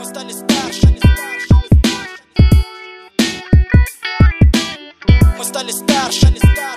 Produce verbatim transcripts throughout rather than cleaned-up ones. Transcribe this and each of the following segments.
стали старше. Мы стали старше.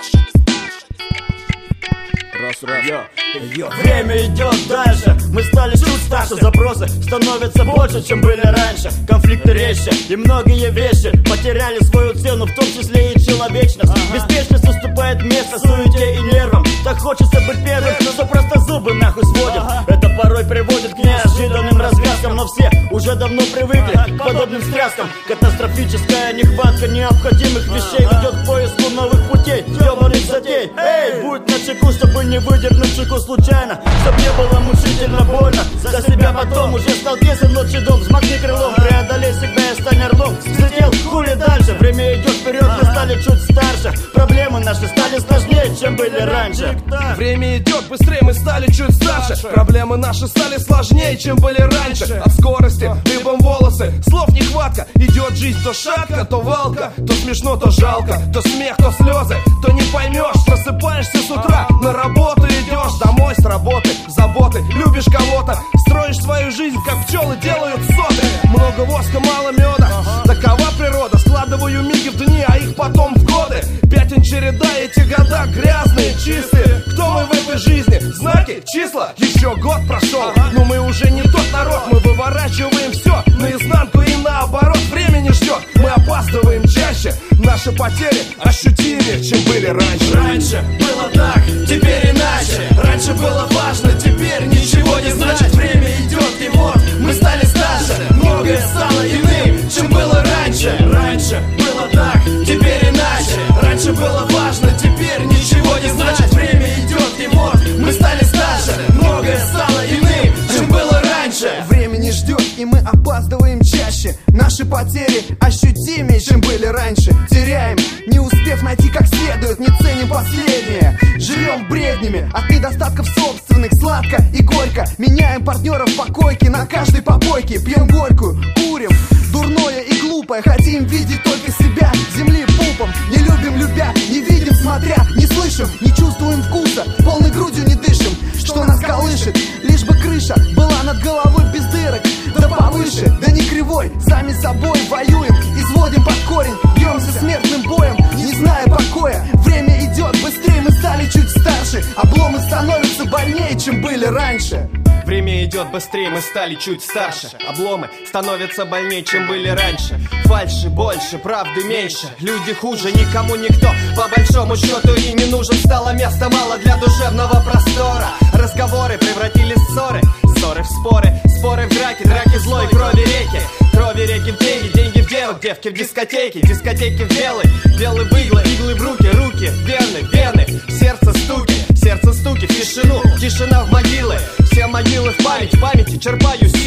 Раз, раз. Йо, йо. Время идет дальше, мы стали чуть старше. Запросы становятся больше, чем были раньше. Конфликты резче, и многие вещи потеряли свою цену, в том числе и человечность. Ага. Беспечность уступает место суете и нервам. Так хочется быть первым, что просто зубы нахуй сводит. Ага. Это порой приводит к неожиданным развязкам, но все уже давно привыкли ага. к подобным встряскам. Катастрофическая нехватка необходимых вещей ведет к поиску новых путей, ёбаных затей. Эй, будь начеку, чтобы не выдернуть чеку случайно, чтоб не было мучительно больно. За себя потом уже стал тесен ночью дом. Взмахни крылом, преодолей себя и стань орлом. Взлетел, хули дальше, время идет вперед, мы стали чуть старше. Проблемы наши стали сложнее, чем были раньше. Время идет быстрее, мы стали чуть старше. Проблемы наши стали сложнее, чем были раньше. От скорости дыбом волосы, слов нехватка. Идет жизнь то шатко, то валка, то смешно, то жалко, то смех, то слезы, то не поймешь. Просыпаешься с утра, на работу идешь, домой с работы, заботы. Любишь кого-то, строишь свою жизнь, как пчелы делают соты. Много воска, мало меда, такова природа. Складываю миги в дни, а их потом в годы. Пятен череда, эти года грязные, чистые. Кто мы в этой жизни? Знаки, числа, еще год прошел, но мы уже не тот народ. Мы выворачиваем все наизнанку и наоборот. Время не ждет, мы опаздываем чаще. Наши потери ощутимее, чем были раньше. Раньше было так, теперь иначе. Раньше было важно, теперь ничего не значит. Время идет, и вот мы стали старше. Многое стало иным, чем было раньше. Раньше было так, теперь иначе. Раньше было важно, теперь ничего не значит. Время идет, и вот мы стали старше. Многое стало иным, чем было раньше. Время не ждет, и мы опаздываем чаще. Наши потери ощутимее, чем были раньше. Теряем, не успев найти как следует, не ценим последнее. Живем бреднями от недостатков собственных, сладко и горько. Меняем партнеров по койке на каждой попойке. Пьем горькую, курим дурное и глупое. Хотим видеть только себя, земли пупом. Не любим любя, не видим смотря. Не слышим, не чувствуем вкуса, полной грудью не дышим. Что нас колышет, лишь бы крыша была над головой без дырок. Да повыше, да не кривой, сами собой воюем. Изводим под корень, бьемся смертным боем, не зная покоя. Время идет быстрее, мы стали чуть старше. Обломы становятся больнее, чем были раньше. Время идет быстрее, мы стали чуть старше. Обломы становятся больнее, чем были раньше. Фальши больше, правды меньше. Люди хуже, никому никто по большому счету и не нужен. Стало места мало для душевного простора. Разговоры превратились в ссоры, ссоры в споры, споры в драки, драки злой, крови реки. Крови реки в деньги, деньги в девок, девки в дискотеке, дискотеки в белый, белый в иглы, иглы в руки, руки в вены, вены, сердце стуки, сердце стуки в тишину, тишина в могилы. Все могилы в память, в памяти черпаю